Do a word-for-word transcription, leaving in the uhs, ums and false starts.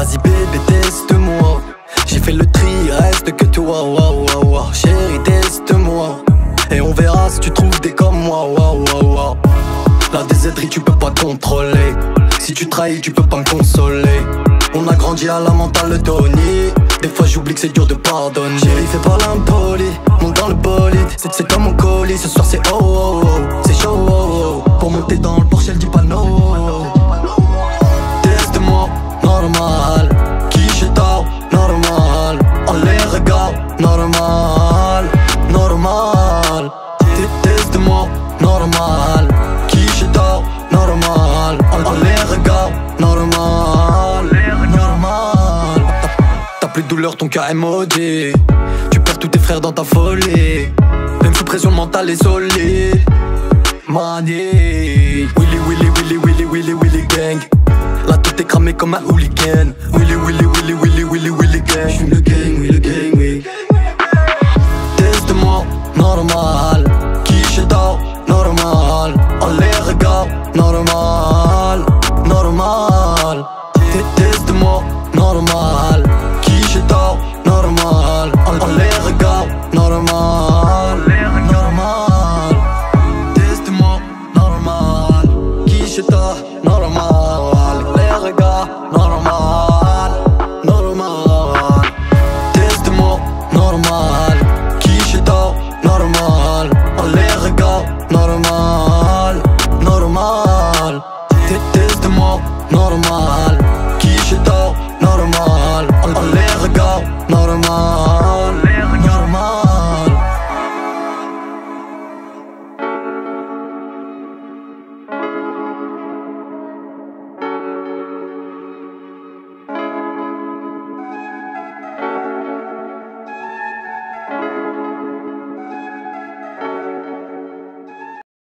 Vas-y bébé teste-moi, j'ai fait le tri, reste que toi. Waouh waouh waouh, chérie teste-moi, et on verra si tu trouves des comme moi. Waouh waouh waouh, la déserterie tu peux pas contrôler. Si tu trahis tu peux pas me consoler. On a grandi à la mentale Tony. Des fois j'oublie que c'est dur de pardonner. Chérie fais pas l'impoli, monte dans le bolide. C'est comme mon colis, ce soir c'est oh oh oh. C'est chaud oh oh. Pour monter dans le Porsche elle dit pas non. Teste-moi, normal. Qui tard, normal. On les regarde, normal. Normal. Teste-moi, normal. Qui tard, normal. On les regarde, normal. Normal. T'as plus de douleur, ton cœur est maudit. Tu perds tous tes frères dans ta folie. Même sous pression, le mental est solide. Mani Willy, Willy, Willy, Willy, Willy, Willy gang. La tête est cramée comme un hooligan. Willy, Willy, Willy, Willy, Willy, Willy gang. J'fume le gang, oui le gang, oui. Teste-moi, normal. Qui tard, normal. On les regarde, normal. Normal. Teste-moi, normal. Qui tard, normal. On les regarde, normal. Normal. Teste-moi, normal. Qui tard, normal. Les regards, normal. Normal. Teste-moi, normal. Qui tard, normal. On les regarde, normal. Normal. Teste-moi, normal. Qui tard, normal. On les regarde, normal.